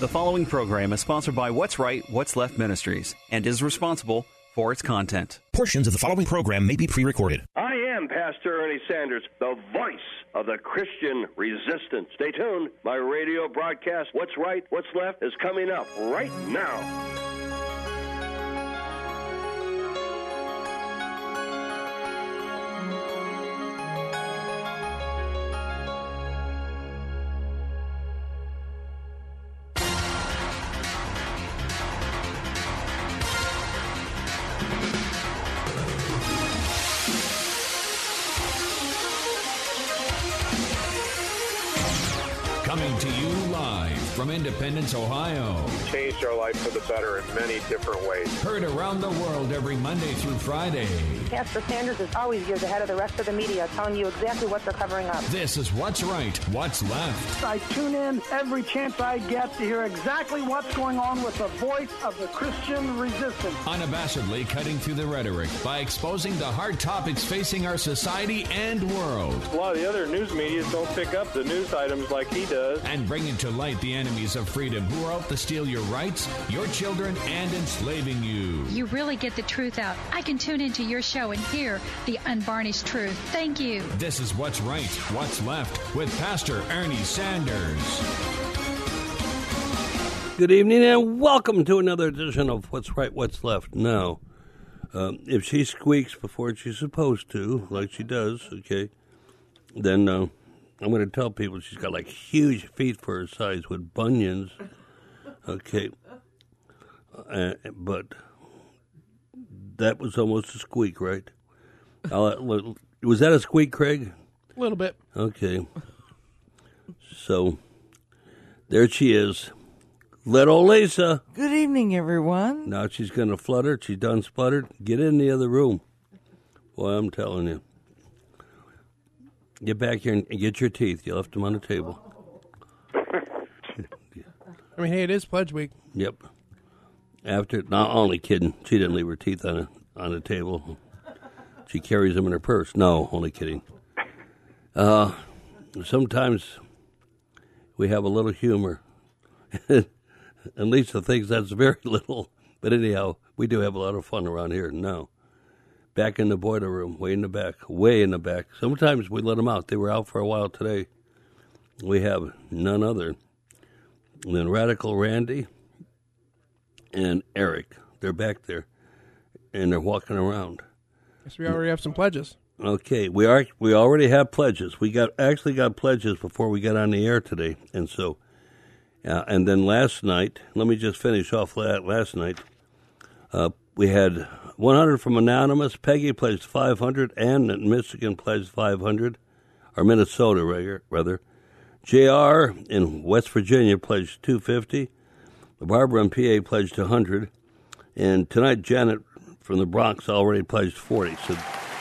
The following program is sponsored by What's Right, What's Left Ministries and is responsible for its content. Portions of the following program may be pre-recorded. I am Pastor Ernie Sanders, the voice of the Christian resistance. Stay tuned. My radio broadcast, What's Right, What's Left, is coming up right now. Coming to you live from Independence, Ohio. Changed our life for the better in many different ways. Heard around the world every Monday through Friday. Pastor Sanders is always years ahead of the rest of the media, telling you exactly what they're covering up. This is What's Right, What's Left. I tune in every chance I get to hear exactly what's going on with the voice of the Christian resistance. Unabashedly cutting through the rhetoric by exposing the hard topics facing our society and world. A lot of the other news media don't pick up the news items like he does. And bringing to light the enemies of freedom who are out to steal your rights, your children, and enslaving you. You really get the truth out. I can tune into your show and hear the unvarnished truth. Thank you. This is What's Right, What's Left with Pastor Ernie Sanders. Good evening and welcome to another edition of What's Right, What's Left. Now, if she squeaks before she's supposed to, like she does, okay, then I'm going to tell people she's got like huge feet for her size with bunions, okay, but that was almost a squeak, right? Was that a squeak, Craig? A little bit. Okay. So, there she is. Little Lisa. Good evening, everyone. Now she's going to flutter. She done sputtered. Get in the other room. Boy, I'm telling you. Get back here and get your teeth. You left them on the table. I mean, hey, it is Pledge Week. Yep. Not only kidding. She didn't leave her teeth on the table. She carries them in her purse. No, only kidding. Sometimes we have a little humor. And Lisa thinks that's very little. But anyhow, we do have a lot of fun around here now. Back in the boiler room, way in the back. Sometimes we let them out. They were out for a while today. We have none other than Radical Randy and Eric. They're back there, and they're walking around. Guess we already have some pledges. Okay, we already have pledges. We actually got pledges before we got on the air today, and so, and then last night. Let me just finish off that. Last night, we had 100 from Anonymous. Peggy pledged 500. Ann in Michigan pledged 500, or Minnesota rather. JR in West Virginia pledged 250. Barbara in PA pledged 100. And tonight, Janet from the Bronx already pledged 40. So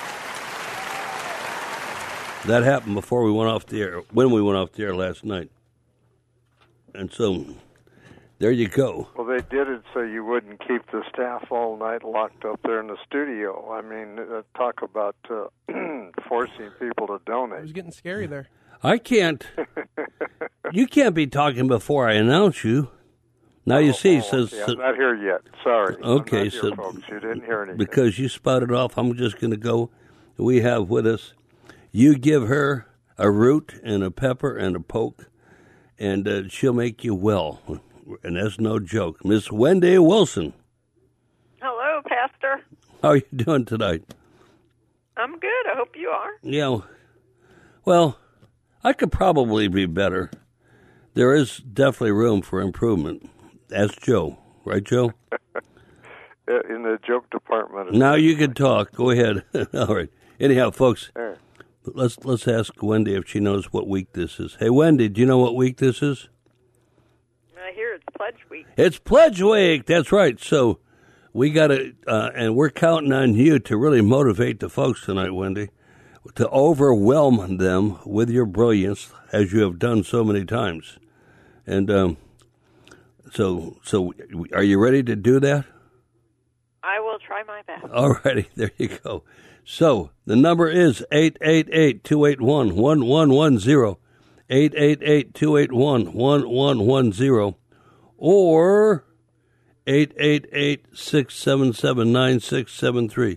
that happened before we went off the air, when we went off the air last night. And so there you go. Well, they did it so you wouldn't keep the staff all night locked up there in the studio. I mean, talk about forcing people to donate. It was getting scary there. I can't. You can't be talking before I announce you. Now you see, says. I'm not here yet. Sorry. Okay, I'm not so here, folks. You didn't hear anything. Because you spouted off, I'm just going to go. We have with us. You give her a root and a pepper and a poke, and she'll make you well. And that's no joke. Miss Wendy Wilson. Hello, Pastor. How are you doing tonight? I'm good. I hope you are. Yeah. Well, I could probably be better. There is definitely room for improvement. Ask Joe. Right, Joe? In the joke department. Now you can talk. Go ahead. All right. Anyhow, folks, let's ask Wendy if she knows what week this is. Hey, Wendy, do you know what week this is? I hear it's Pledge Week. It's Pledge Week. That's right. So we got to, and we're counting on you to really motivate the folks tonight, Wendy, to overwhelm them with your brilliance, as you have done so many times. And so are you ready to do that? I will try my best. All righty. There you go. So the number is 888-281-1110, 888-281-1110, or 888-677-9673.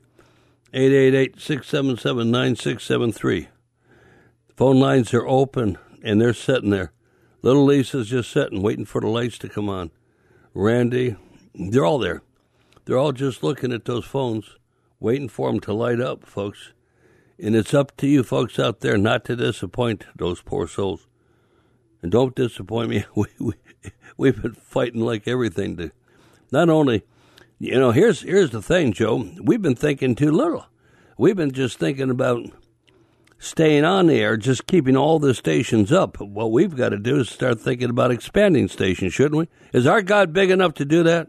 888-677-9673. Phone lines are open, and they're sitting there. Little Lisa's just sitting, waiting for the lights to come on. Randy, they're all there. They're all just looking at those phones, waiting for them to light up, folks. And it's up to you folks out there not to disappoint those poor souls. And don't disappoint me. We've been fighting like everything to not only, here's the thing, Joe. We've been thinking too little. We've been just thinking about staying on the air, just keeping all the stations up. What we've got to do is start thinking about expanding stations, shouldn't we? Is our God big enough to do that?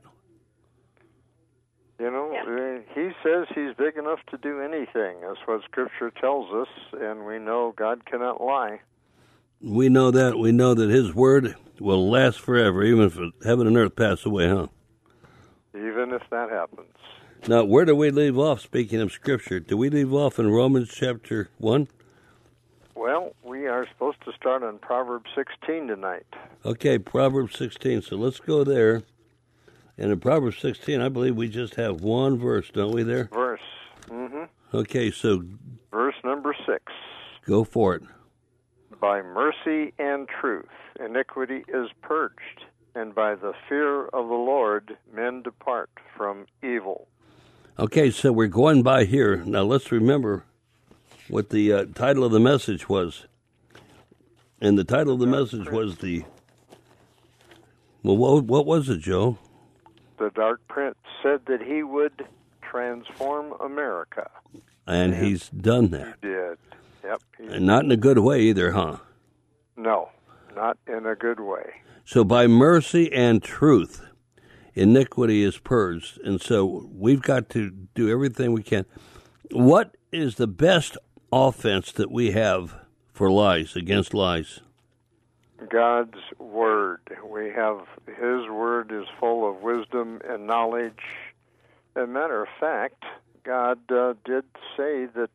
He says he's big enough to do anything. That's what Scripture tells us, and we know God cannot lie. We know that. We know that his word will last forever, even if heaven and earth pass away, huh? Even if that happens. Now, where do we leave off, speaking of Scripture? Do we leave off in Romans chapter 1? Well, we are supposed to start on Proverbs 16 tonight. Okay, Proverbs 16. So let's go there. And in Proverbs 16, I believe we just have one verse, don't we, there? Verse. Mm-hmm. Okay, so... Verse number 6. Go for it. By mercy and truth, iniquity is purged, and by the fear of the Lord, men depart from evil. Okay, so we're going by here. Now, let's remember what the title of the message was. And the title of the message was the... Well, what was it, Joe? The Dark Prince said that he would transform America. And he's done that. He did. Yep. And not in a good way either, huh? No, not in a good way. So by mercy and truth, iniquity is purged. And so we've got to do everything we can. What is the best offense that we have for lies, against lies? God's Word. We have, His Word is full of wisdom and knowledge. As a matter of fact, God did say that,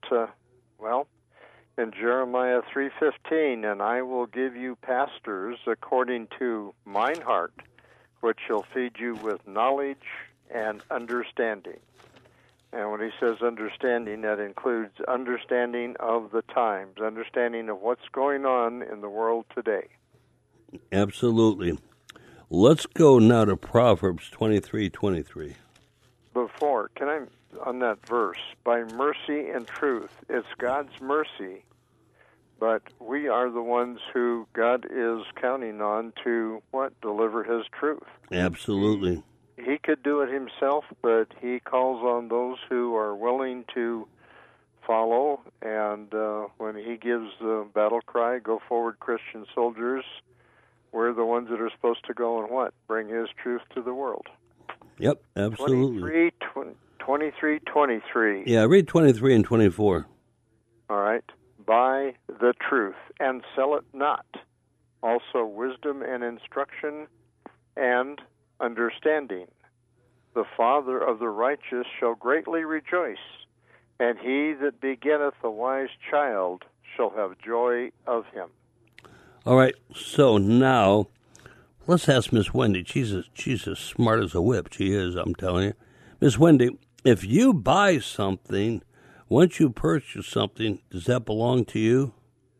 in Jeremiah 3:15, and I will give you pastors according to mine heart, which shall feed you with knowledge and understanding. And when he says understanding, that includes understanding of the times, understanding of what's going on in the world today. Absolutely. Let's go now to Proverbs 23:23. Before, on that verse, by mercy and truth, it's God's mercy, but we are the ones who God is counting on to, deliver His truth. Absolutely. He could do it himself, but He calls on those who are willing to follow, and when He gives the battle cry, go forward, Christian soldiers, we're the ones that are supposed to go and bring His truth to the world. Yep, absolutely. 23:23. Yeah, read 23 and 24. All right. Buy the truth and sell it not. Also wisdom and instruction and understanding. The father of the righteous shall greatly rejoice, and he that begetteth a wise child shall have joy of him. All right, so now let's ask Miss Wendy. She's as smart as a whip. She is, I'm telling you. Miss Wendy, if you buy something, once you purchase something, does that belong to you?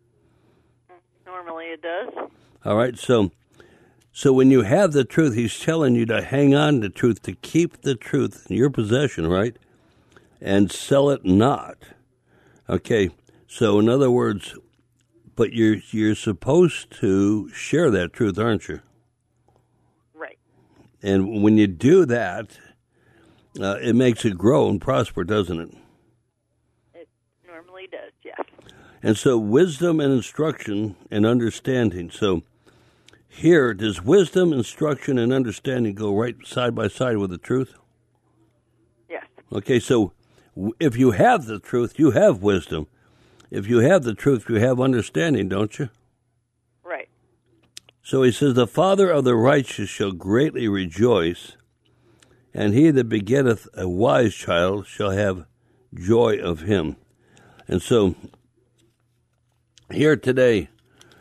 Normally it does. All right, so when you have the truth, he's telling you to hang on to the truth, to keep the truth in your possession, right? And sell it not. Okay, so in other words, but you're supposed to share that truth, aren't you? Right. And when you do that, it makes it grow and prosper, doesn't it? It normally does, yes. And so wisdom and instruction and understanding. So here, does wisdom, instruction, and understanding go right side by side with the truth? Yes. Okay, so if you have the truth, you have wisdom. If you have the truth, you have understanding, don't you? Right. So he says, the father of the righteous shall greatly rejoice, and he that begetteth a wise child shall have joy of him. And so here today,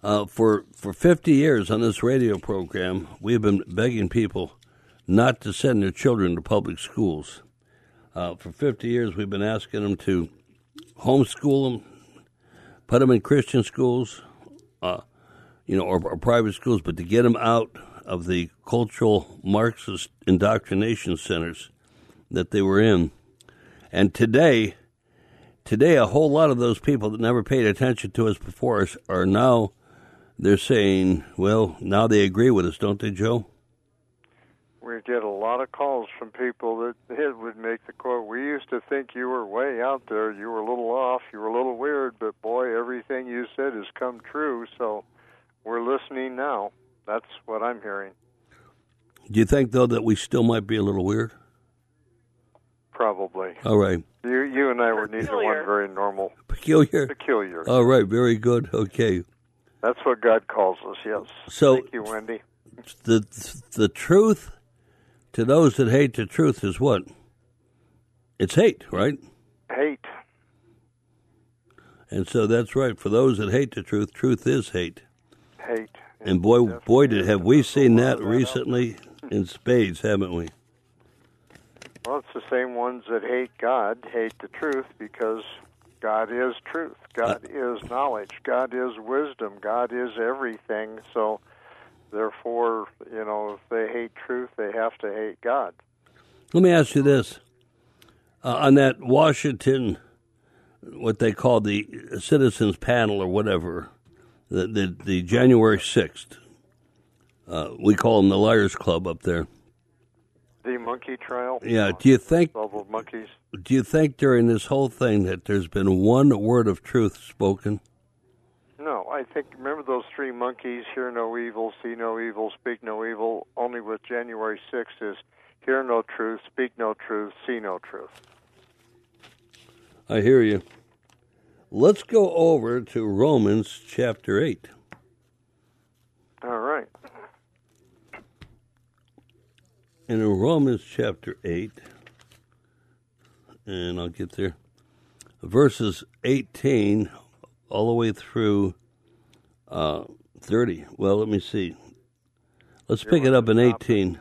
For 50 years on this radio program, we've been begging people not to send their children to public schools. For 50 years, we've been asking them to homeschool them, put them in Christian schools, or private schools, but to get them out of the cultural Marxist indoctrination centers that they were in. And today, a whole lot of those people that never paid attention to us before us are now, they're saying, well, now they agree with us, don't they, Joe? We get a lot of calls from people that would make the quote, we used to think you were way out there, you were a little off, you were a little weird, but boy, everything you said has come true, so we're listening now. That's what I'm hearing. Do you think, though, that we still might be a little weird? Probably. All right. You and I were neither one very normal. Peculiar? Peculiar. All right, very good. Okay. That's what God calls us, yes. So, thank you, Wendy. The truth to those that hate the truth is what? It's hate, right? Hate. And so that's right. For those that hate the truth, truth is hate. Hate. And boy, have we seen that recently in spades, haven't we? Well, it's the same ones that hate God, hate the truth, because God is truth. God is knowledge. God is wisdom. God is everything. So, therefore, if they hate truth, they have to hate God. Let me ask you this. On that Washington, what they call the Citizens Panel or whatever, the January 6th, we call them the Liars Club up there. The monkey trial? Yeah, do you think... Of monkeys? Do you think during this whole thing that there's been one word of truth spoken? No, I think, remember those three monkeys, hear no evil, see no evil, speak no evil, only with January 6th is hear no truth, speak no truth, see no truth. I hear you. Let's go over to Romans chapter 8. All right. In Romans chapter 8, and I'll get there, verses 18 all the way through 30. Well, let me see. Let's pick it up in 18.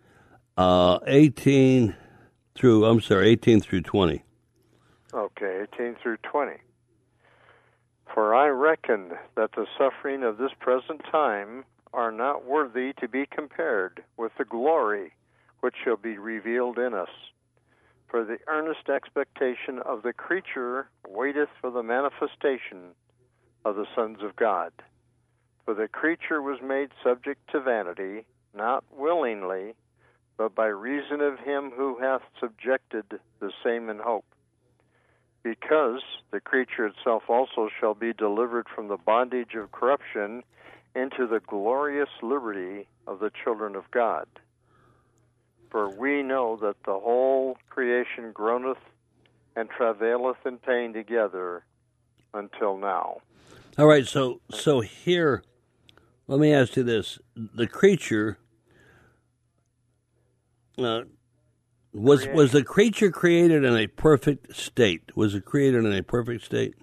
18 through 20. Okay, 18 through 20. For I reckon that the suffering of this present time are not worthy to be compared with the glory which shall be revealed in us. For the earnest expectation of the creature waiteth for the manifestation of the sons of God. For the creature was made subject to vanity, not willingly, but by reason of him who hath subjected the same in hope. Because the creature itself also shall be delivered from the bondage of corruption into the glorious liberty of the children of God. For we know that the whole creation groaneth and travaileth in pain together until now. All right, so here, let me ask you this. The creature, was the creature created in a perfect state? Was it created in a perfect state?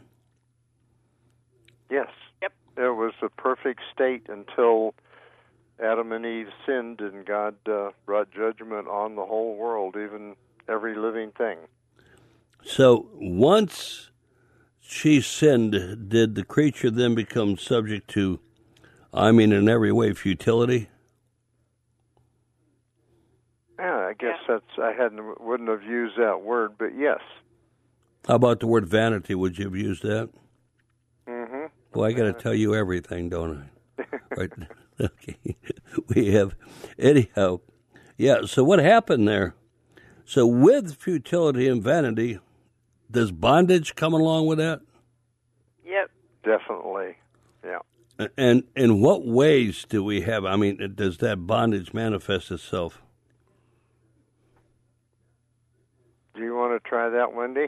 Yes. Yep. It was a perfect state until Adam and Eve sinned, and God brought judgment on the whole world, even every living thing. So once she sinned, did the creature then become subject to, in every way, futility? Yeah, I guess wouldn't have used that word, but yes. How about the word vanity? Would you have used that? Mm-hmm. Well, I got to tell you everything, don't I? Right. Okay. We have, anyhow. Yeah, so what happened there? So with futility and vanity, does bondage come along with that? Yep. Definitely, yeah. And in what ways do we have, does that bondage manifest itself? Do you want to try that, Wendy?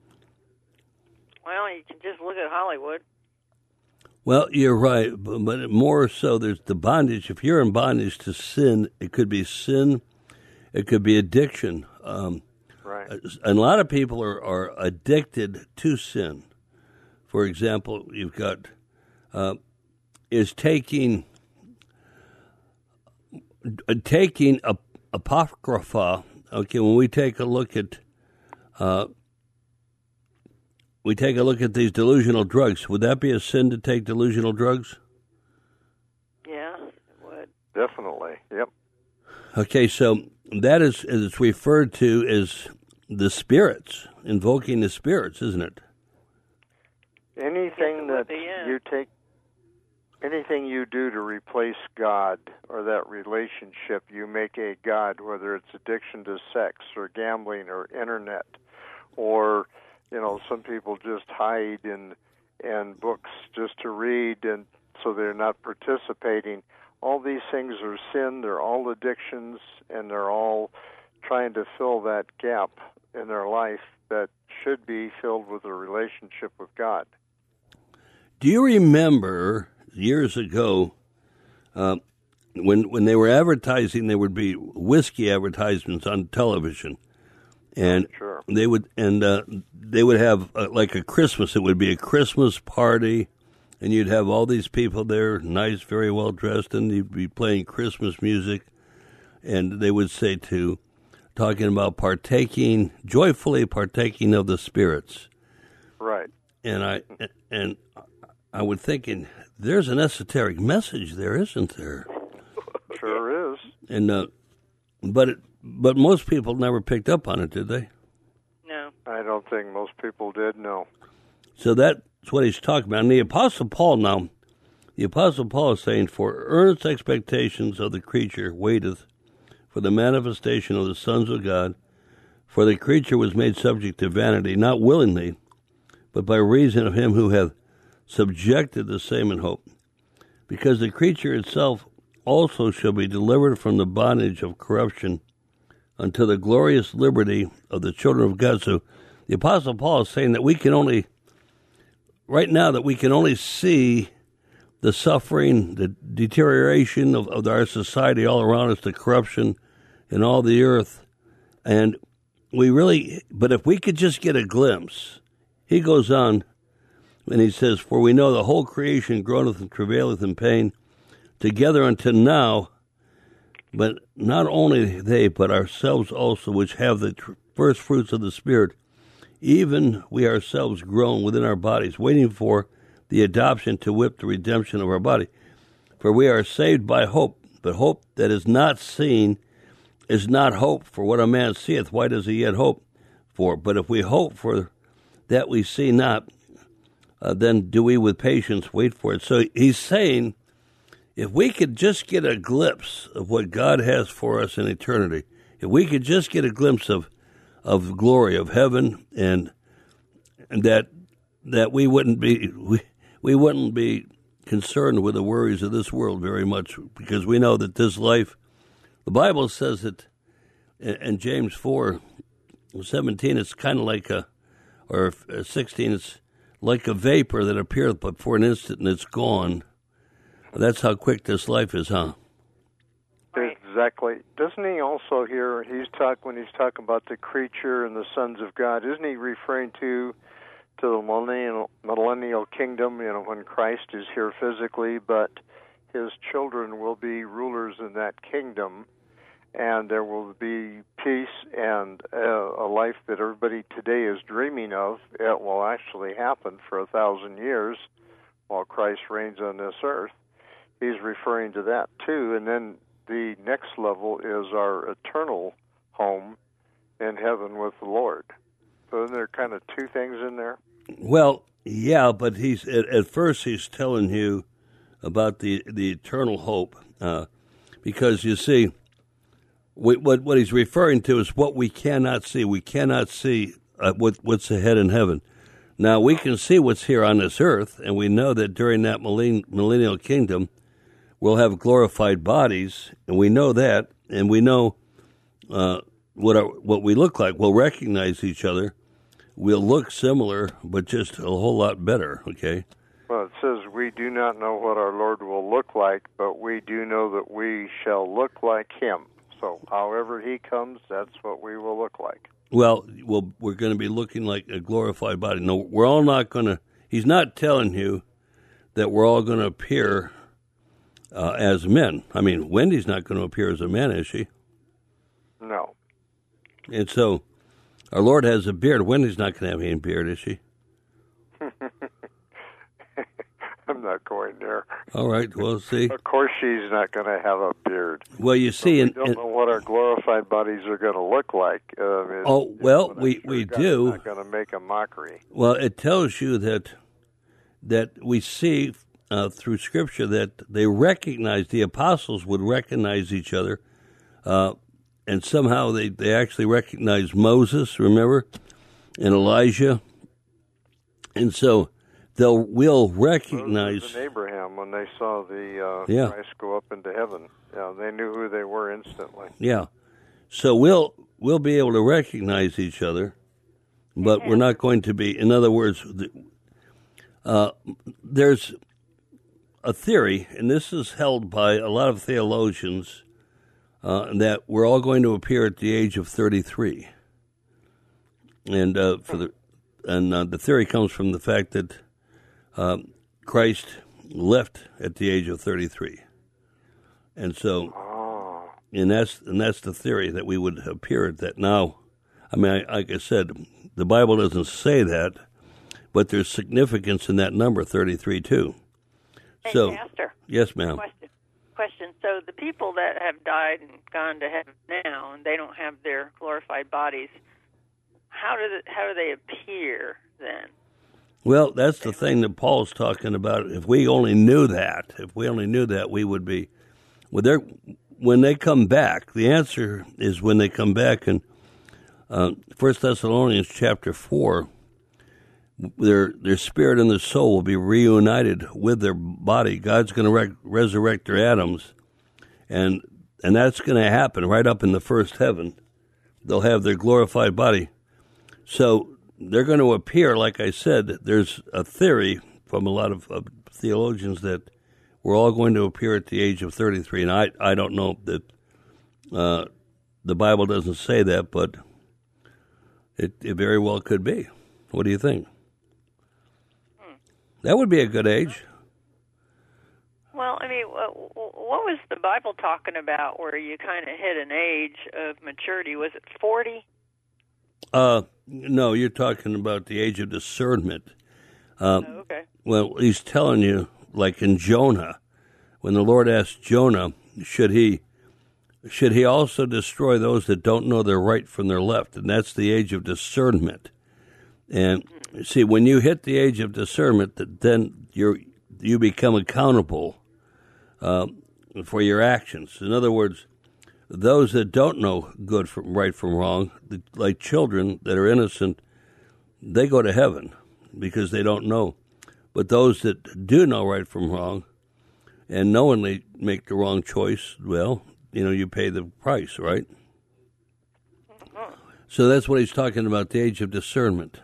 Well, you can just look at Hollywood. Well, you're right, but more so there's the bondage. If you're in bondage to sin, it could be sin, it could be addiction. Right. And a lot of people are addicted to sin. For example, you've got is taking apocrypha. Okay, when we take a look at these delusional drugs, would that be a sin to take delusional drugs? Yeah, it would. Definitely. Yep. Okay, so that is, as it's referred to as the spirits, invoking the spirits, isn't it? Anything that you take, anything you do to replace God or that relationship, you make a God, whether it's addiction to sex or gambling or internet, or, some people just hide in books just to read, and so they're not participating. All these things are sin, they're all addictions, and they're all trying to fill that gap in their life that should be filled with a relationship with God. Do you remember years ago when they were advertising, there would be whiskey advertisements on television, and sure. they would have like a Christmas. It would be a Christmas party, and you'd have all these people there, nice, very well dressed, and you'd be playing Christmas music, and they would say talking about joyfully partaking of the spirits. Right. And I would thinking, there's an esoteric message there, isn't there? Sure is. And but most people never picked up on it, did they? No. I don't think most people did. No. So that's what he's talking about. And the Apostle Paul is saying, "For earnest expectations of the creature waiteth for the manifestation of the sons of God. For the creature was made subject to vanity, not willingly, but by reason of him who hath subjected the same in hope. Because the creature itself also shall be delivered from the bondage of corruption unto the glorious liberty of the children of God." So the Apostle Paul is saying that we can only see the suffering, the deterioration of our society all around us, the corruption in all the earth. And but if we could just get a glimpse, he goes on and he says, "For we know the whole creation groaneth and travaileth in pain together unto now, but not only they, but ourselves also, which have the first fruits of the Spirit, even we ourselves groan within our bodies, waiting for the adoption to wit, the redemption of our body. For we are saved by hope, but hope that is not seen is not hope. For what a man seeth, why does he yet hope for? But if we hope for that we see not, then do we with patience wait for it." So he's saying, if we could just get a glimpse of what God has for us in eternity, if we could just get a glimpse of glory, of heaven, and that we wouldn't be concerned with the worries of this world very much, because we know that this life, the Bible says that in James 4:17, it's kind of like or 16, it's like a vapor that appeareth but for an instant and it's gone. That's how quick this life is, huh? Exactly. Doesn't he also here, when he's talking about the creature and the sons of God, isn't he referring to the millennial kingdom, when Christ is here physically, but his children will be rulers in that kingdom, and there will be peace and a life that everybody today is dreaming of. It will actually happen for 1,000 years while Christ reigns on this earth. He's referring to that too. And then the next level is our eternal home in heaven with the Lord. So isn't there kind of two things in there? Well, yeah, but he's at first he's telling you about the eternal hope, because you see, what he's referring to is what we cannot see. We cannot see what's ahead in heaven. Now, we can see what's here on this earth, and we know that during that millennial kingdom, we'll have glorified bodies, and we know that, and we know what we look like. We'll recognize each other. We'll look similar, but just a whole lot better, okay? Well, it says we do not know what our Lord will look like, but we do know that we shall look like him. So however he comes, that's what we will look like. Well, we're going to be looking like a glorified body. No, we're all not going to, he's not telling you that we're all going to appear as men. I mean, Wendy's not going to appear as a man, is she? No. And so, our Lord has a beard. Wendy's not going to have any beard, is she? I'm not going there. All right, well, see. Of course she's not going to have a beard. Well, you see... We don't know what our glorified bodies are going to look like. We do. Not going to make a mockery. Well, it tells you that we see through Scripture that they recognize, the apostles would recognize each other, and somehow they actually recognize Moses, remember, and Elijah. And so... we'll recognize Moses and Abraham when they saw the Christ go up into heaven. Yeah, they knew who they were instantly. Yeah, so we'll be able to recognize each other, but we're not going to be. In other words, there's a theory, and this is held by a lot of theologians, that we're all going to appear at the age of 33, and the theory comes from the fact that. Christ left at the age of 33, and so, and that's the theory that we would appear at that. Now, I mean, like I said, the Bible doesn't say that, but there's significance in that number 33 too. Hey, so, Pastor. Yes, ma'am. Question. So the people that have died and gone to heaven now, and they don't have their glorified bodies, how do they appear then? Well, that's the thing that Paul's talking about. If we only knew that, we would be. Well, when they come back, the answer is when they come back. In 1 Thessalonians chapter 4, their spirit and their soul will be reunited with their body. God's going to resurrect their atoms, and that's going to happen right up in the first heaven. They'll have their glorified body. So they're going to appear, like I said, there's a theory from a lot of theologians that we're all going to appear at the age of 33. And I don't know that the Bible doesn't say that, but it very well could be. What do you think? That would be a good age. Well, I mean, what was the Bible talking about where you kind of hit an age of maturity? Was it 40? No, you're talking about the age of discernment. Okay. Well, he's telling you, like in Jonah, when the Lord asked Jonah, should he also destroy those that don't know their right from their left? And that's the age of discernment. And see, when you hit the age of discernment, then you become accountable for your actions. In other words, those that don't know good from right from wrong, like children that are innocent, they go to heaven because they don't know. But those that do know right from wrong and knowingly make the wrong choice, well, you pay the price, right? So that's what he's talking about, the age of discernment.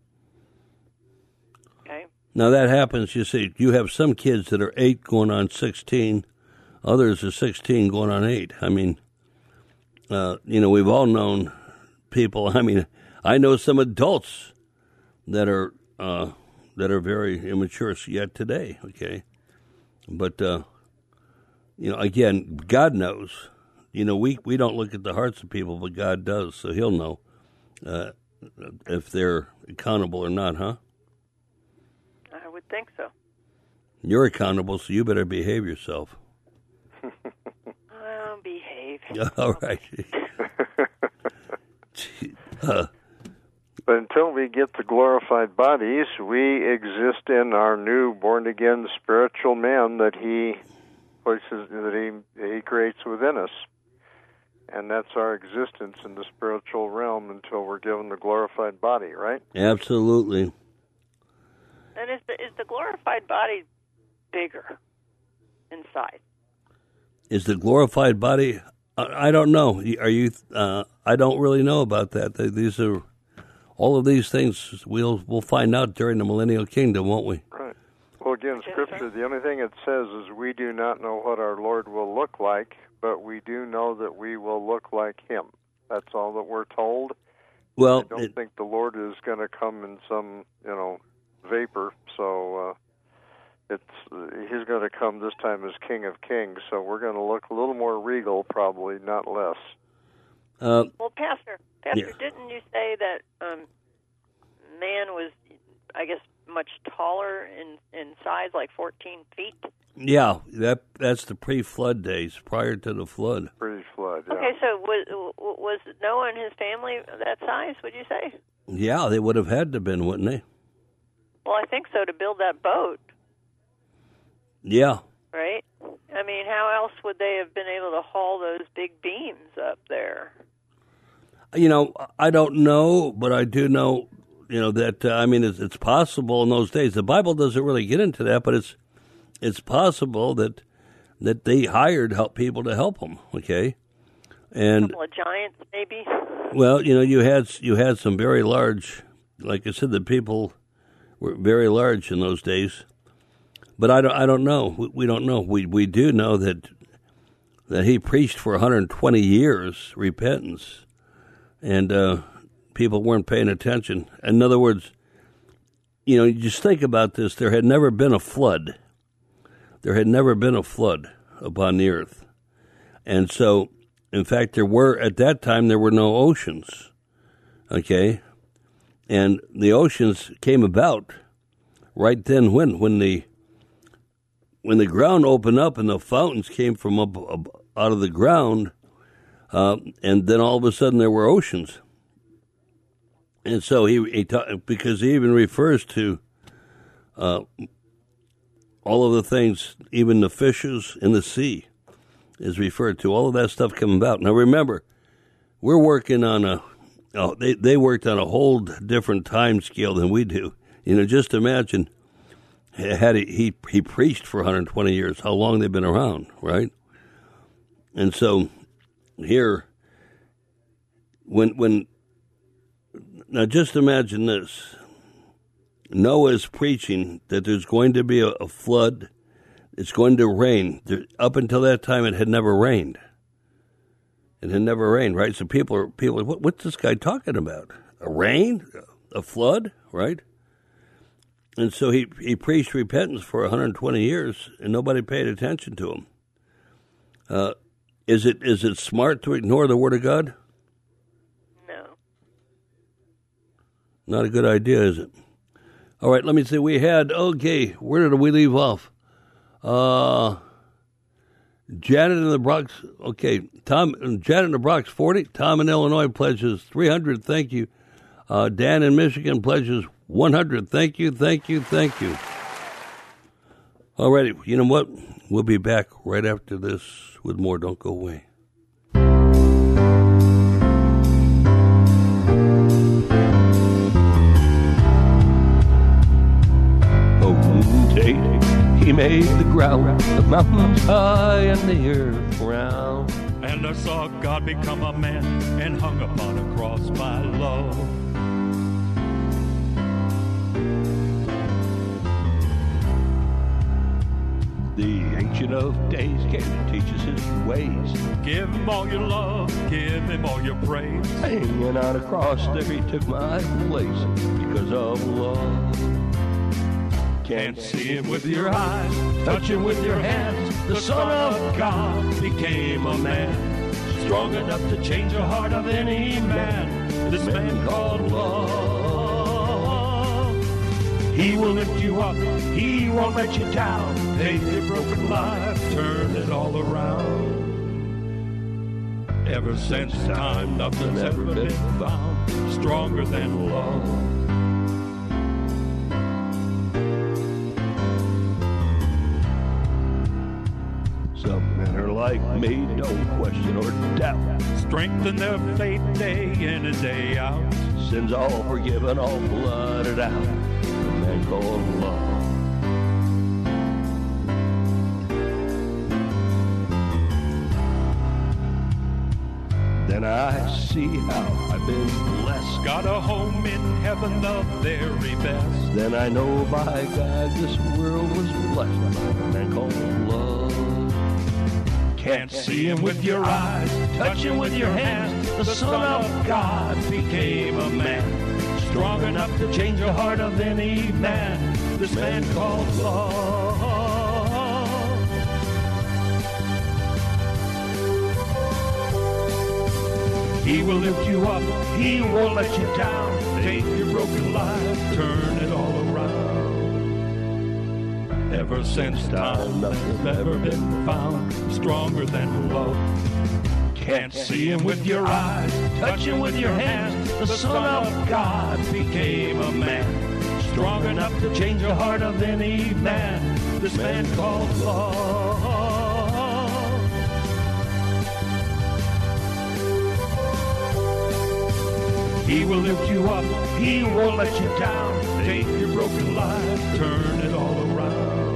Okay. Now that happens, you see, you have some kids that are 8 going on 16, others are 16 going on 8. I mean, we've all known people. I mean, I know some adults that are very immature yet today. Okay, but again, God knows. We don't look at the hearts of people, but God does, so He'll know if they're accountable or not, huh? I would think so. You're accountable, so you better behave yourself. I'll behave. All right. But until we get the glorified bodies, we exist in our new born-again spiritual man that He places, that He creates within us, and that's our existence in the spiritual realm until we're given the glorified body, right? Absolutely. And is the glorified body bigger inside? Is the glorified body? I don't know. Are you? I don't really know about that. These are all of these things. We'll find out during the millennial kingdom, won't we? Right. Well, again, Scripture. The only thing it says is we do not know what our Lord will look like, but we do know that we will look like Him. That's all that we're told. Well, I don't think the Lord is going to come in some vapor. So he's going to come this time as King of Kings, so we're going to look a little more regal, probably, not less. Well, Pastor, yeah. didn't you say that man was, I guess, much taller in size, like 14 feet? Yeah, that's the pre-flood days, prior to the flood. Pre-flood, yeah. Okay, so was Noah and his family that size, would you say? Yeah, they would have had to have been, wouldn't they? Well, I think so, to build that boat. Yeah. Right? I mean, how else would they have been able to haul those big beams up there? I don't know, but I do know, that, it's possible in those days. The Bible doesn't really get into that, but it's possible that they hired people to help them, okay? And a couple of giants, maybe? Well, you had some very large, like I said, the people were very large in those days. But I don't know. We don't know. We do know that he preached for 120 years repentance, and people weren't paying attention. In other words, you just think about this. There had never been a flood. There had never been a flood upon the earth, and so, in fact, at that time there were no oceans. Okay, and the oceans came about right then when the ground opened up and the fountains came from up out of the ground, and then all of a sudden there were oceans. And so because he even refers to all of the things, even the fishes in the sea is referred to. All of that stuff coming about. Now remember, we're working on they worked on a whole different time scale than we do. Just imagine. He preached for 120 years, how long they've been around, right? And so here, now just imagine this. Noah is preaching that there's going to be a flood. It's going to rain. Up until that time, it had never rained. It had never rained, right? So people are, what's this guy talking about? A rain? A flood, right? And so he preached repentance for 120 years, and nobody paid attention to him. Is it smart to ignore the Word of God? No. Not a good idea, is it? All right, let me see. Where did we leave off? Janet in the Bronx. Okay, Janet in the Bronx, 40. Tom in Illinois pledges 300. Thank you. Dan in Michigan pledges 100. Thank you. All righty. You know what? We'll be back right after this with more. Don't go away. He made the ground, the mountains high and the earth round. And I saw God become a man and hung upon a cross by love. The Ancient of Days came to teach us his ways. Give him all your love, give him all your praise. Hanging on a cross there he took my place because of love. Can't see him with your eyes, touch him with your hands. The Son of God became a man, strong enough to change the heart of any man. This man called love. He will lift you up, he won't let you down. Take your broken life, turn it all around. Ever since time, nothing's ever been found stronger than love. Some men are like me, don't question or doubt. Strengthen their faith day in and day out. Sins all forgiven, all blotted out. A man called love. Then I see how I've been blessed. Got a home in heaven, the very best. Then I know by God this world was blessed by a man called love. Can't see him with your eyes, touch him with your hands. The Son of God became a man, strong enough to change the heart of any man. This man called love. He will lift you up, he won't let you down. Take your broken life, turn it all around. Ever since time, nothing's ever been found stronger than love. Can't see him with your eyes, touch him with your hands. The Son of God became a man, strong enough to change the heart of any man. This man called love. He will lift you up, he won't let you down. Take your broken life, turn it all around.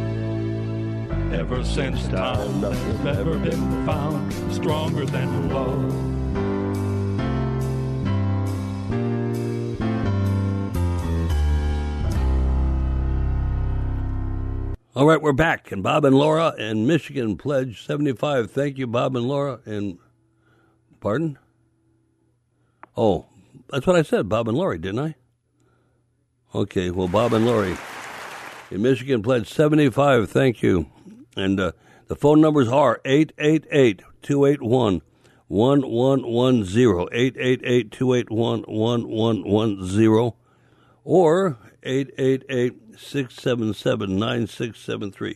Ever since time, nothing's ever been found stronger than love. All right, we're back. And Bob and Laura and Michigan Pledge 75. Thank you, Bob and Laura. And, pardon? Oh, that's what I said, Bob and Laurie, didn't I? Okay, well, Bob and Laurie in Michigan Pledge 75, thank you. And the phone numbers are 888-281-1110, 888-281-1110, or 888-677-9673,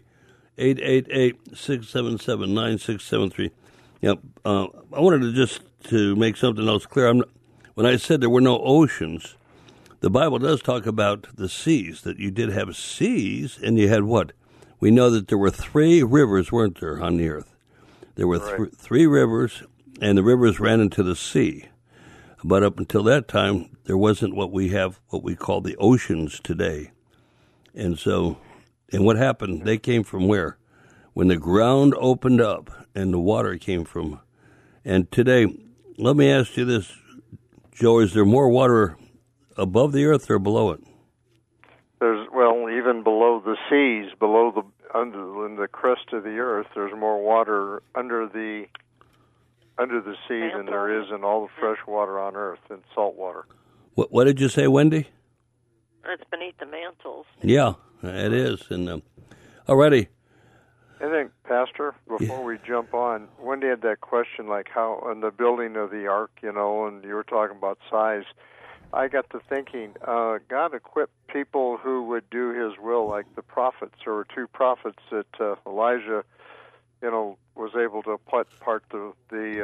888-677-9673. Yep, I wanted to make something else clear. When I said there were no oceans, the Bible does talk about the seas, that you did have seas, and you had what? We know that there were 3 rivers, weren't there, on the earth? There were 3 rivers, and the rivers ran into the sea. But up until that time, there wasn't what we call the oceans today. And so, and what happened? They came from where? When the ground opened up and the water came from. And today, let me ask you this, Joe, is there more water above the earth or below it? There's, even below the seas, in the crust of the earth, there's more water under the sea than there is in all the fresh water on earth and salt water. What did you say, Wendy? It's beneath the mantles. Yeah, it is. And already. I think, Pastor, before we jump on, Wendy had that question, like how on the building of the ark, and you were talking about size. I got to thinking, God equipped people who would do His will, like the prophets. There were 2 prophets that Elijah, was able to part the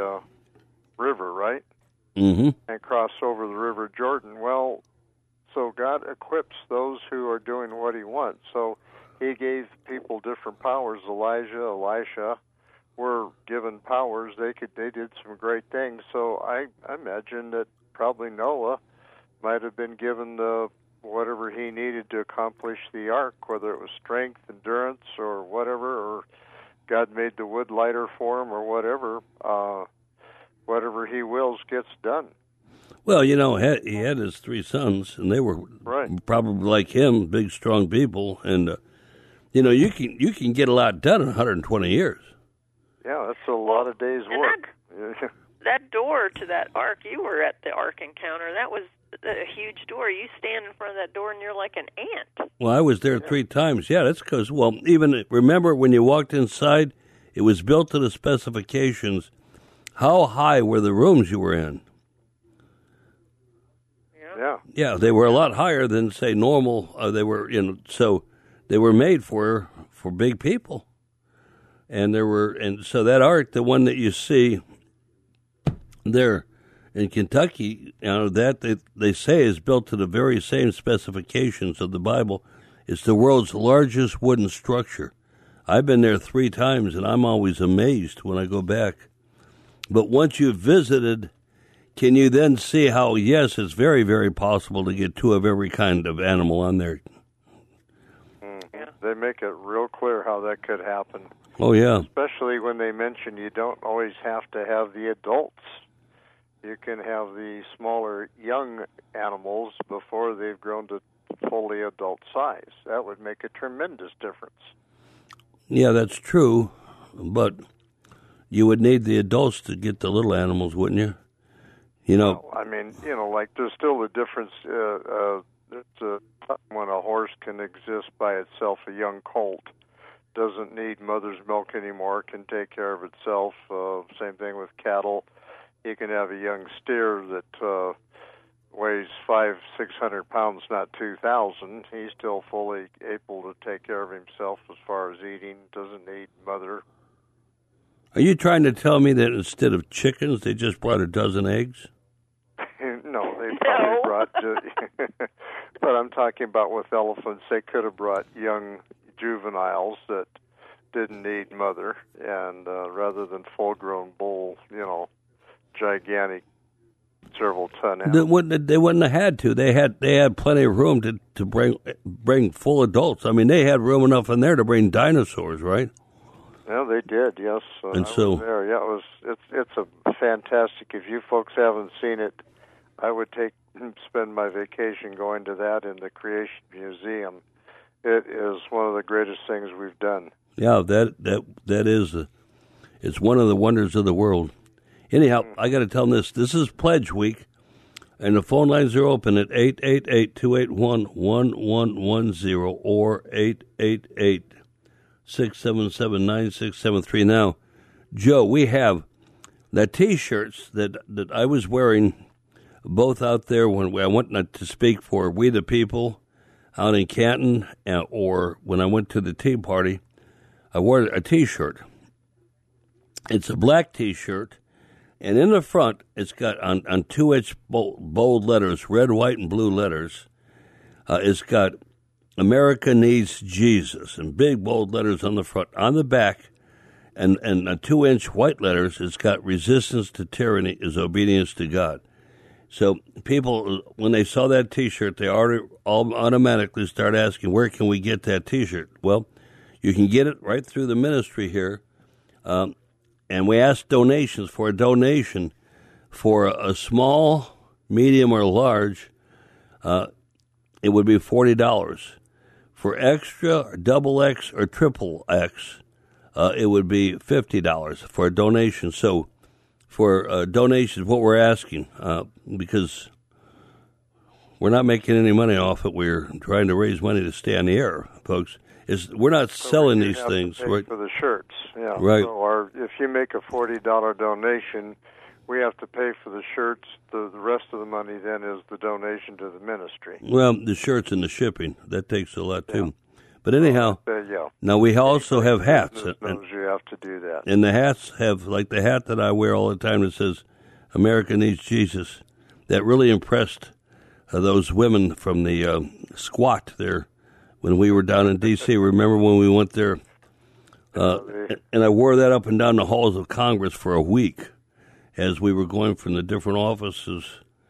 river, right? Mm-hmm. And cross over the River Jordan. Well, so God equips those who are doing what He wants. So He gave people different powers. Elijah, Elisha were given powers. They did some great things. So I imagine that probably Noah might have been given whatever he needed to accomplish the ark, whether it was strength, endurance, or whatever, or God made the wood lighter for him, or whatever. Whatever He wills gets done. Well, he had his 3 sons, and they were probably like him, big, strong people, and you can get a lot done in 120 years. Yeah, that's a lot of days' work. That door to that ark, you were at the ark encounter. That was a huge door. You stand in front of that door, and you're like an ant. Well, I was there 3 times. Yeah, that's because, even remember when you walked inside, it was built to the specifications. How high were the rooms you were in? Yeah, they were a lot higher than, say, normal. They were, so they were made for big people. And so that ark, the one that you see there in Kentucky, that they say is built to the very same specifications of the Bible. It's the world's largest wooden structure. I've been there 3 times, and I'm always amazed when I go back. But once you've visited, can you then see how, yes, it's very, very possible to get 2 of every kind of animal on there? Mm-hmm. They make it real clear how that could happen. Oh, yeah. Especially when they mention you don't always have to have the adults. You can have the smaller young animals before they've grown to fully adult size. That would make a tremendous difference. Yeah, that's true, but you would need the adults to get the little animals, wouldn't you? Like there's still a difference. There's a time when a horse can exist by itself. A young colt doesn't need mother's milk anymore, can take care of itself. Same thing with cattle. You can have a young steer that weighs 500-600 pounds, not 2,000. He's still fully able to take care of himself as far as eating. Doesn't need mother. Are you trying to tell me that instead of chickens, they just brought a dozen eggs? No, they probably brought. But I'm talking about with elephants, they could have brought young juveniles that didn't need mother, and rather than full-grown bull, gigantic several ton animals. They wouldn't have had to. They had plenty of room to bring full adults. I mean, they had room enough in there to bring dinosaurs, right? Yeah, they did. Yes, and I was there. Yeah, it's a fantastic. If you folks haven't seen it, I would spend my vacation going to that in the Creation Museum. It is one of the greatest things we've done. Yeah, that is. It's one of the wonders of the world. Anyhow, I got to tell them this. This is Pledge Week, and the phone lines are open at 888-281-1110 or 888-677-9673. Now, Joe, we have the T-shirts that I was wearing both out there when I went to speak for We the People out in Canton, or when I went to the Tea Party. I wore a T-shirt. It's a black T-shirt. And in the front, it's got on 2-inch bold letters, red, white, and blue letters. It's got America Needs Jesus in big bold letters on the front. On the back, and 2-inch white letters, it's got resistance to tyranny is obedience to God. So people, when they saw that T-shirt, they automatically start asking, where can we get that T-shirt? Well, you can get it right through the ministry here. And we ask donations. For a donation for a small, medium, or large, it would be $40. For extra, double X, or triple X, it would be $50 for a donation. So for donations, what we're asking, because we're not making any money off it, we're trying to raise money to stay on the air, folks. We're not selling these things, right? For the shirts, yeah. Right. So, or if you make a $40 donation, we have to pay for the shirts. The rest of the money then is the donation to the ministry. Well, the shirts and the shipping, that takes a lot too. But anyhow, yeah. Now we also have hats. And you have to do that. And the hats have, like the hat that I wear all the time that says, America Needs Jesus. That really impressed those women from the squat there. When we were down in D.C., remember when we went there? And I wore that up and down the halls of Congress for a week as we were going from the different offices.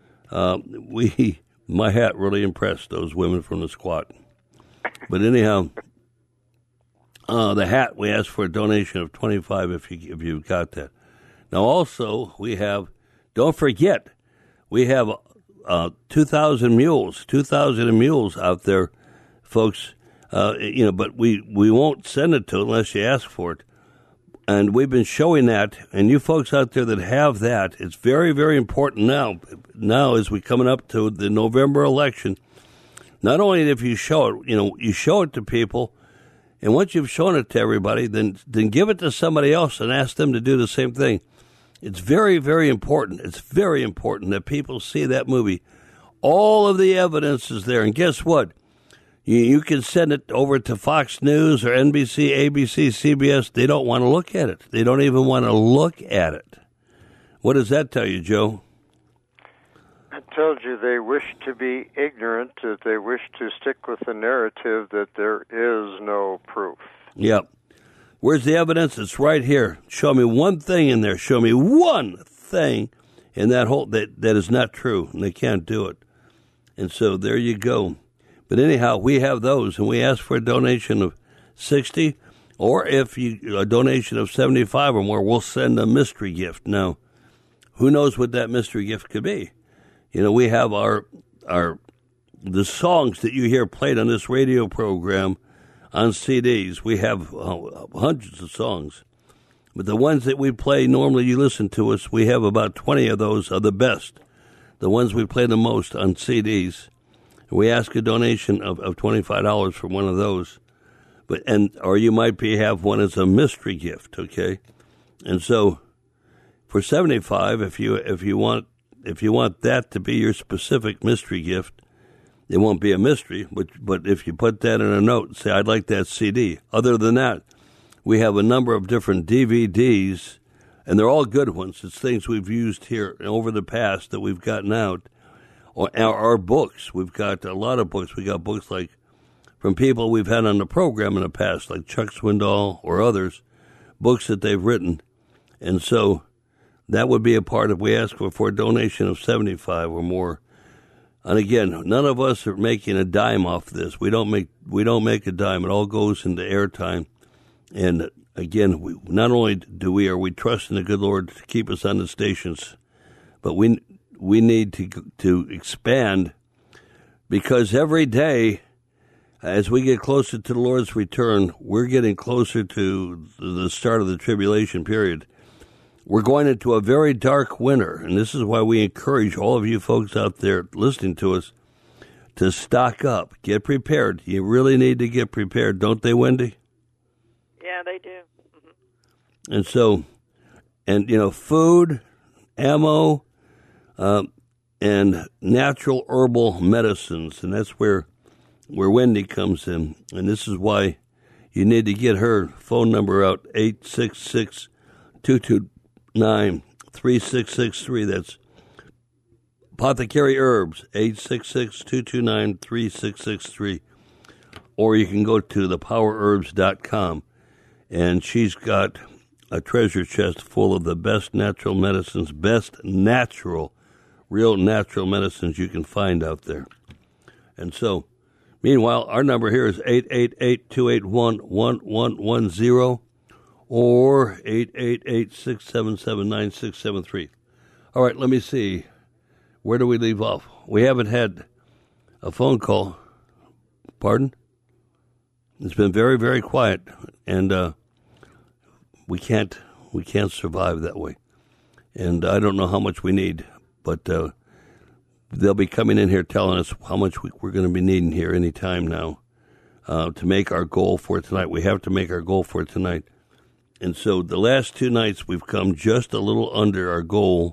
My hat really impressed those women from the squat. But anyhow, the hat, we asked for a donation of $25 if you've got that. Now also, we have, don't forget, we have 2,000 mules out there. Folks, but we won't send it to unless you ask for it. And we've been showing that, and you folks out there that have that, it's very, very important now. Now, as we're coming up to the November election, not only if you show it, you show it to people, and once you've shown it to everybody, then give it to somebody else and ask them to do the same thing. It's very, very important. It's very important that people see that movie. All of the evidence is there, and guess what? You can send it over to Fox News or NBC, ABC, CBS. They don't want to look at it. They don't even want to look at it. What does that tell you, Joe? It tells you they wish to be ignorant, that they wish to stick with the narrative that there is no proof. Yep. Where's the evidence? It's right here. Show me one thing in there. Show me one thing in that whole that is not true, and they can't do it. And so there you go. But anyhow, we have those, and we ask for a donation of $60, or if a donation of $75 or more, we'll send a mystery gift. Now, who knows what that mystery gift could be? We have the songs that you hear played on this radio program on CDs. We have hundreds of songs, but the ones that we play normally, you listen to us. We have about 20 of those are the best, the ones we play the most on CDs. We ask a donation of $25 for one of those, or you might have one as a mystery gift, okay? And so For $75, if you want that to be your specific mystery gift, it won't be a mystery. But if you put that in a note and say, "I'd like that CD." Other than that, we have a number of different DVDs, and they're all good ones. It's things we've used here over the past that we've gotten out. Or our books. We've got a lot of books. We got books like from people we've had on the program in the past, like Chuck Swindoll or others, books that they've written. And so that would be a part of, we ask for a donation of $75 or more. And again, none of us are making a dime off this. We don't make a dime. It all goes into airtime. And again, not only are we trusting the good Lord to keep us on the stations, but we need to expand, because every day, as we get closer to the Lord's return, we're getting closer to the start of the tribulation period. We're going into a very dark winter, and this is why we encourage all of you folks out there listening to us to stock up, get prepared. You really need to get prepared, don't they, Wendy? Yeah, they do. Mm-hmm. And so, food, ammo, and natural herbal medicines, and that's where Wendy comes in. And this is why you need to get her phone number out, 866-229-3663. That's Apothecary Herbs, 866-229-3663. Or you can go to thepowerherbs.com, and she's got a treasure chest full of the best natural medicines, real natural medicines you can find out there. And so, meanwhile, our number here is 888-281-1110 or 888-677-9673. All right, let me see. Where do we leave off? We haven't had a phone call. Pardon? It's been very, very quiet, and we can't survive that way. And I don't know how much we need, but they'll be coming in here telling us how much we're going to be needing here any time now to make our goal for tonight. We have to make our goal for tonight. And so the last two nights we've come just a little under our goal,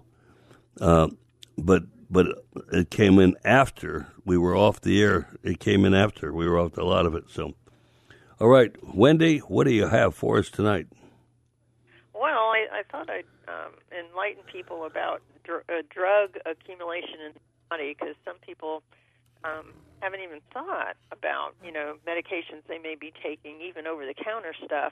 but it came in after we were off the air. It came in after we were off a lot of it. So, all right, Wendy, what do you have for us tonight? Well, I thought I'd enlighten people about drug accumulation in the body, because some people haven't even thought about, medications they may be taking, even over-the-counter stuff,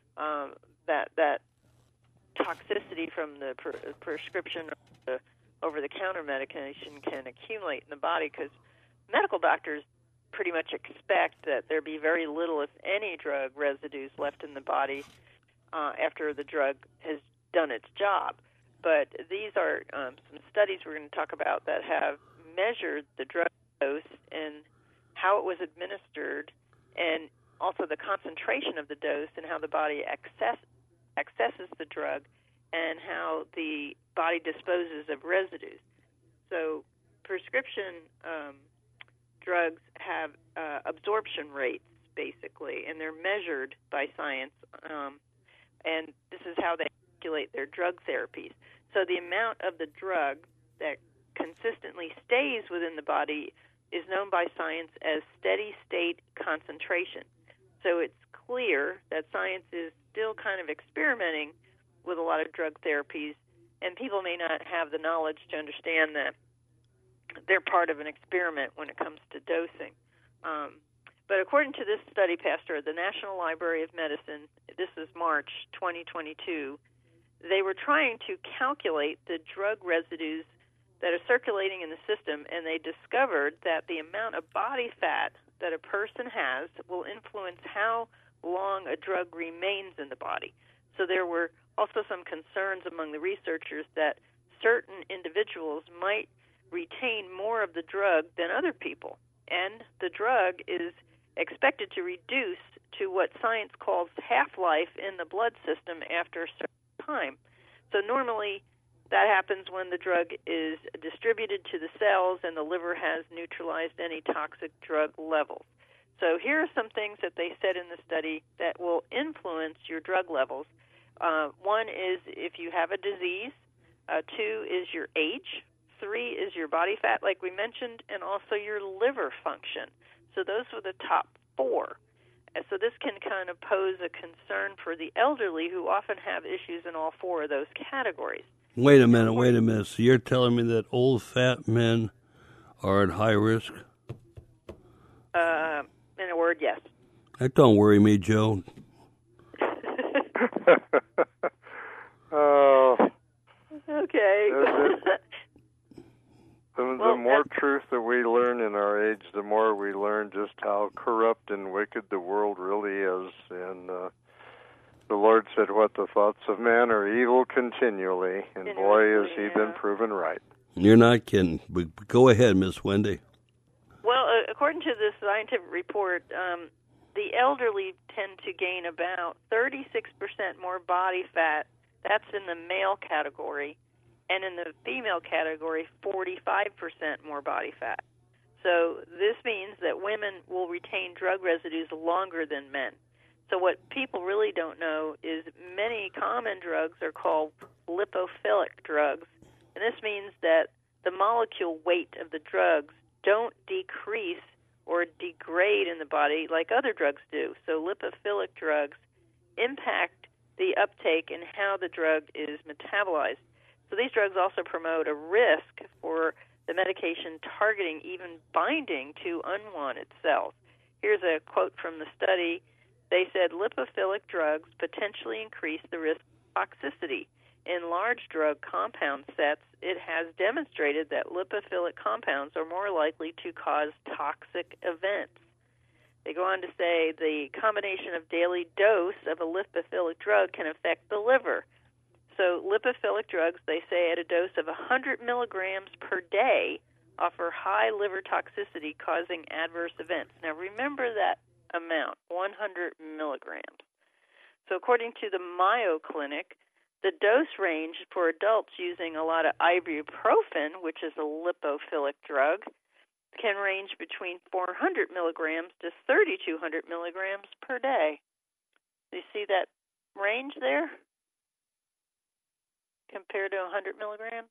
that toxicity from the prescription or the over-the-counter medication can accumulate in the body, because medical doctors pretty much expect that there be very little, if any, drug residues left in the body after the drug has done its job. But these are some studies we're going to talk about that have measured the drug dose and how it was administered, and also the concentration of the dose and how the body accesses the drug and how the body disposes of residues. So prescription drugs have absorption rates, basically, and they're measured by science, and this is how they calculate their drug therapies. So the amount of the drug that consistently stays within the body is known by science as steady-state concentration. So it's clear that science is still kind of experimenting with a lot of drug therapies, and people may not have the knowledge to understand that they're part of an experiment when it comes to dosing. But according to this study, Pastor, the National Library of Medicine, this is March 2022, they were trying to calculate the drug residues that are circulating in the system, and they discovered that the amount of body fat that a person has will influence how long a drug remains in the body. So there were also some concerns among the researchers that certain individuals might retain more of the drug than other people, and the drug is expected to reduce to what science calls half-life in the blood system after a certain time. So normally that happens when the drug is distributed to the cells and the liver has neutralized any toxic drug levels. So here are some things that they said in the study that will influence your drug levels. One is if you have a disease, 2 is your age. 3 is your body fat, like we mentioned, and also your liver function. So those are the top 4. And so this can kind of pose a concern for the elderly who often have issues in all 4 of those categories. Wait a minute. So you're telling me that old fat men are at high risk? In a word, yes. That don't worry me, Joe. Okay. The more truth that we learn in our age, the more we learn just how corrupt and wicked the world really is. And the Lord said, what the thoughts of man are evil continually. And boy, has he been proven right. You're not kidding. But go ahead, Miss Wendy. Well, according to this scientific report, the elderly tend to gain about 36% more body fat. That's in the male category. And in the female category, 45% more body fat. So this means that women will retain drug residues longer than men. So what people really don't know is many common drugs are called lipophilic drugs. And this means that the molecule weight of the drugs don't decrease or degrade in the body like other drugs do. So lipophilic drugs impact the uptake and how the drug is metabolized. So these drugs also promote a risk for the medication targeting, even binding to unwanted cells. Here's a quote from the study. They said lipophilic drugs potentially increase the risk of toxicity. In large drug compound sets, it has demonstrated that lipophilic compounds are more likely to cause toxic events. They go on to say the combination of daily dose of a lipophilic drug can affect the liver. So lipophilic drugs, they say, at a dose of 100 milligrams per day offer high liver toxicity, causing adverse events. Now remember that amount, 100 milligrams. So according to the Mayo Clinic, the dose range for adults using a lot of ibuprofen, which is a lipophilic drug, can range between 400 milligrams to 3,200 milligrams per day. Do you see that range there compared to 100 milligrams?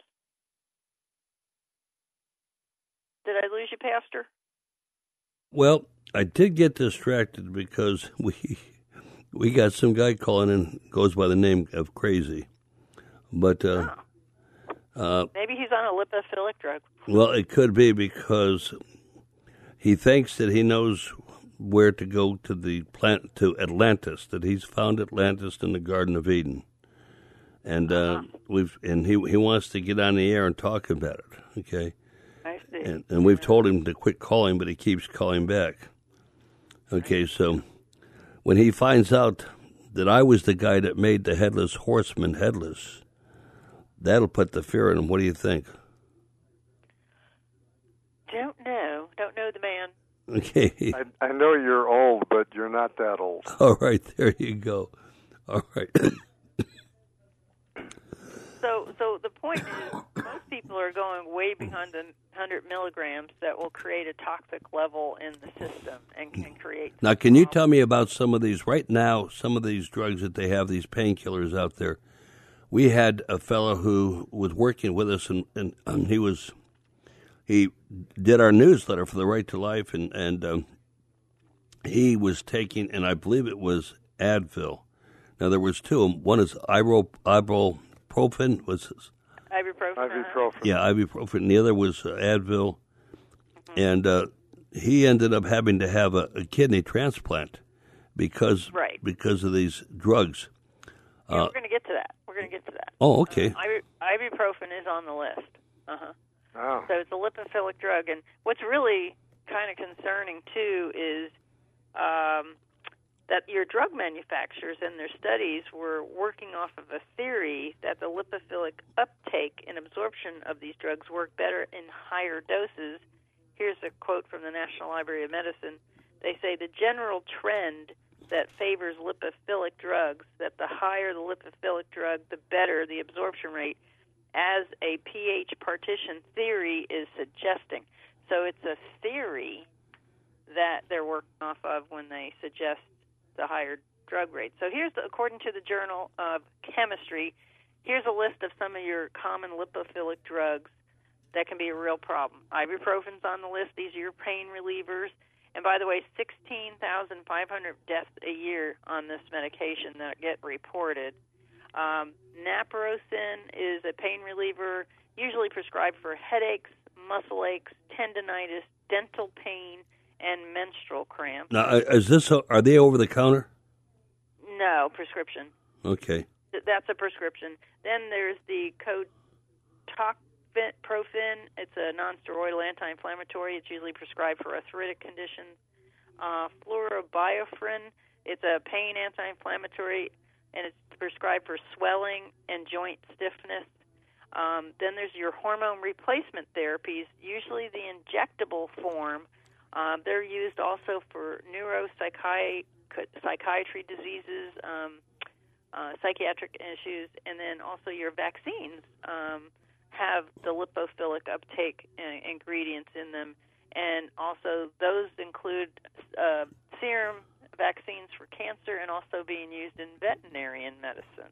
Did I lose you, Pastor? Well, I did get distracted because we got some guy calling in, goes by the name of Crazy. But maybe he's on a lipophilic drug. Well, it could be because he thinks that he knows where to go to to Atlantis, that he's found Atlantis in the Garden of Eden. And he wants to get on the air and talk about it, okay? I see. And we've told him to quit calling, but he keeps calling back. Okay, so when he finds out that I was the guy that made the Headless Horseman headless, that'll put the fear in him. What do you think? Don't know the man. Okay. I know you're old, but you're not that old. All right, there you go. All right. So the point is, most people are going way beyond the 100 milligrams that will create a toxic level in the system and can create... Now, can you tell me about some of these, right now, some of these drugs that they have, these painkillers out there? We had a fellow who was working with us, and he did our newsletter for the Right to Life, and he was taking, and I believe it was Advil. Now, there was two. One is ibuprofen. Ibuprofen. Yeah, ibuprofen. And the other was Advil. Mm-hmm. And he ended up having to have a kidney transplant because of these drugs. Yeah, we're going to get to that. Oh, okay. Ibuprofen is on the list. Oh. So it's a lipophilic drug. And what's really kind of concerning, too, is that your drug manufacturers in their studies were working off of a theory that the lipophilic uptake and absorption of these drugs work better in higher doses. Here's a quote from the National Library of Medicine. They say the general trend that favors lipophilic drugs, that the higher the lipophilic drug, the better the absorption rate, as a pH partition theory is suggesting. So it's a theory that they're working off of when they suggest the higher drug rate. So according to the Journal of Chemistry, here's a list of some of your common lipophilic drugs that can be a real problem. Ibuprofen's on the list. These are your pain relievers. And by the way, 16,500 deaths a year on this medication that get reported. Naproxen is a pain reliever usually prescribed for headaches, muscle aches, tendinitis, dental pain, and menstrual cramps. Now, are they over the counter? No, prescription. Okay. That's a prescription. Then there's the Cotoprofen. It's a non-steroidal anti-inflammatory. It's usually prescribed for arthritic conditions. Fluorobiafrin. It's a pain anti-inflammatory, and it's prescribed for swelling and joint stiffness. Then there's your hormone replacement therapies, usually the injectable form. They're used also for neuropsychiatry diseases, psychiatric issues, and then also your vaccines have the lipophilic uptake ingredients in them. And also those include serum vaccines for cancer and also being used in veterinarian medicine.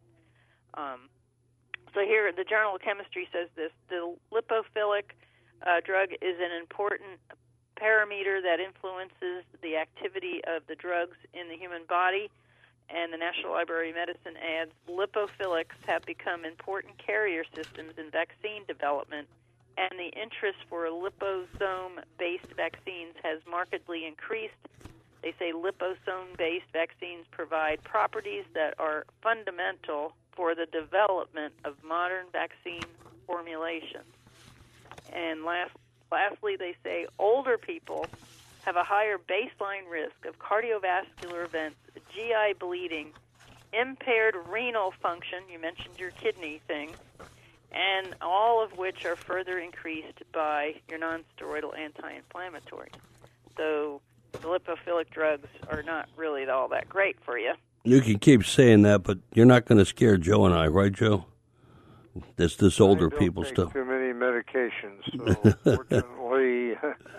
So here, the Journal of Chemistry says this: the lipophilic drug is an important parameter that influences the activity of the drugs in the human body. And the National Library of Medicine adds, lipophilics have become important carrier systems in vaccine development, and the interest for liposome-based vaccines has markedly increased. They say liposome-based vaccines provide properties that are fundamental for the development of modern vaccine formulations. And lastly, they say older people have a higher baseline risk of cardiovascular events, GI bleeding, impaired renal function, you mentioned your kidney thing, and all of which are further increased by your non-steroidal anti-inflammatory. So the lipophilic drugs are not really all that great for you. You can keep saying that, but you're not going to scare Joe and I, right, Joe? This older people stuff. Too many medications, so fortunately,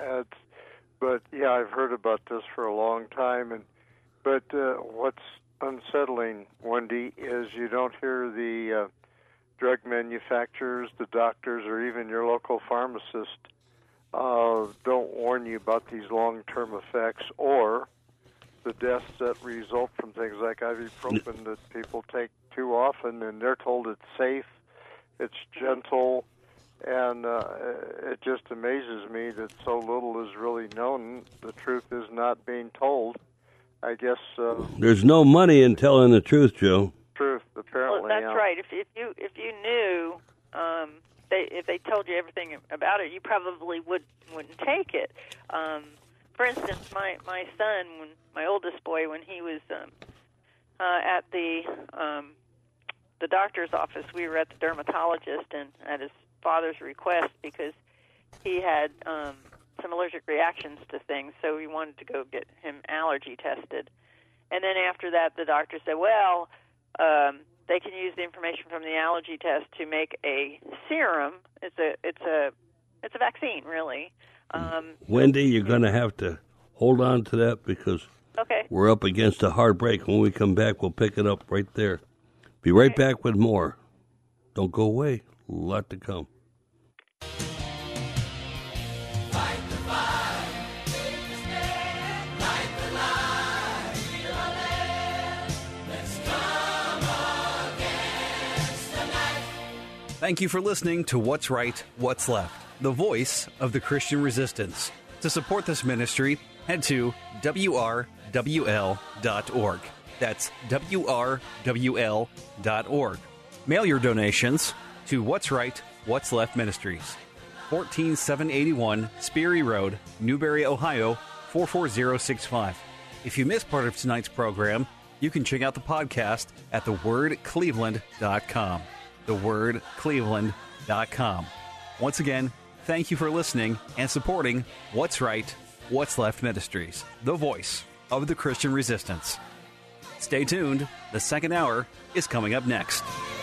but yeah, I've heard about this for a long time. But what's unsettling, Wendy, is you don't hear the drug manufacturers, the doctors, or even your local pharmacist don't warn you about these long-term effects or the deaths that result from things like ibuprofen that people take too often, and they're told it's safe, it's gentle, and it just amazes me that so little is really known. The truth is not being told. I guess there's no money in telling the truth, Joe. Truth, apparently. Well, that's right. If you knew, if they told you everything about it, you probably wouldn't take it. For instance, my son, my oldest boy, when he was at the doctor's office, we were at the dermatologist, and at his father's request, because he had some allergic reactions to things, so we wanted to go get him allergy tested. And then after that, the doctor said, well, they can use the information from the allergy test to make a serum. It's a vaccine, really. Wendy, you're going to have to hold on to that because we're up against a hard break. When we come back, we'll pick it up right there. Be right back with more. Don't go away. A lot to come. Thank you for listening to What's Right, What's Left, the voice of the Christian resistance. To support this ministry, head to WRWL.org. That's WRWL.org. Mail your donations to What's Right, What's Left Ministries, 14781 Speary Road, Newberry, Ohio, 44065. If you missed part of tonight's program, you can check out the podcast at thewordcleveland.com. thewordcleveland.com. Once again, thank you for listening and supporting What's Right, What's Left Ministries, the voice of the Christian resistance. Stay tuned. The second hour is coming up next.